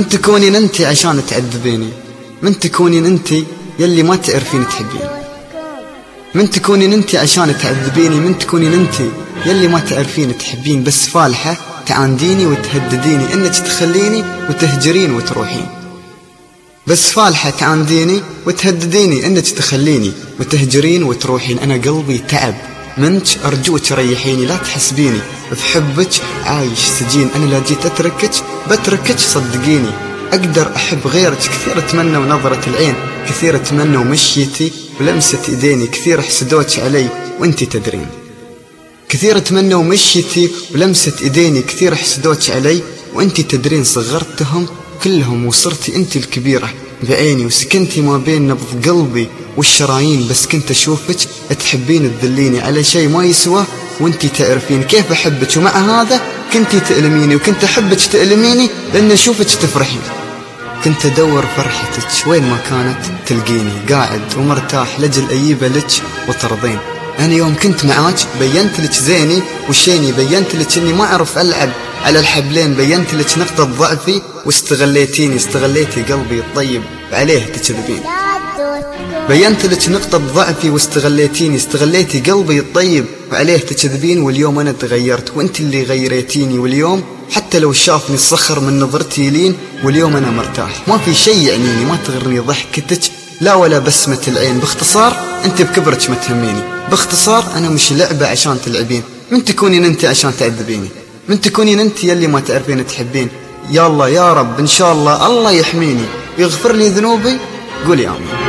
من تكونين انت عشان تعذبيني، من تكونين انت يلي ما تعرفين تحبين، من تكونين انت عشان تعذبيني، من تكونين انت يلي ما تعرفين تحبين، بس فالحة تعانديني وتهدديني انك تخليني وتهجرين وتروحين، بس فالحة تعانديني وتهدديني انك تخليني وتهجرين وتروحين. انا قلبي تعب منك، ارجوك ريحيني، لا تحسبيني بحبك عايش سجين. انا لا جيت اتركك بتركك صدقيني، اقدر احب غيرك. كثير اتمنوا نظرة العين، كثير اتمنوا مشيتي ولمسة ايديني، كثير حسدوك علي وانتي تدرين، كثير اتمنوا مشيتي ولمسة ايديني، كثير حسدوك علي وانتي تدرين. صغرتهم كلهم وصرتي انتي الكبيرة بعيني، وسكنتي ما بين نبض قلبي والشرايين، بس كنت اشوفك تحبين تذليني على شيء ما يسوى وانتي تعرفين كيف احبك، ومع هذا كنتي تألميني، وكنت احبك تألميني لان اشوفك تفرحين. كنت ادور فرحتك وين ما كانت تلقيني، قاعد ومرتاح لجل اجيبه لك وترضين. انا يوم كنت معاك بينت لك زيني وشيني، بينت لك اني ما اعرف العب على الحبلين، بينت لك نقطة ضعفي واستغليتيني، استغليتي قلبي الطيب عليه تكذبين. بينت لك نقطة ضعفي واستغليتيني، استغليتي قلبي الطيب وعليه تكذبين. واليوم أنا تغيرت وانت اللي غيريتيني، واليوم حتى لو شافني الصخر من نظرتي لين، واليوم أنا مرتاح ما في شيء يعنيني، ما تغرني ضحكتك لا ولا بسمة العين. باختصار انت بكبرك ما تهميني، باختصار أنا مش لعبة عشان تلعبين. من تكونين انت عشان تعذبيني، من تكونين انت يلي ما تعرفين تحبين. يا الله يا رب ان شاء الله الله يحميني ويغفر لي ذنوبي، قولي آمين.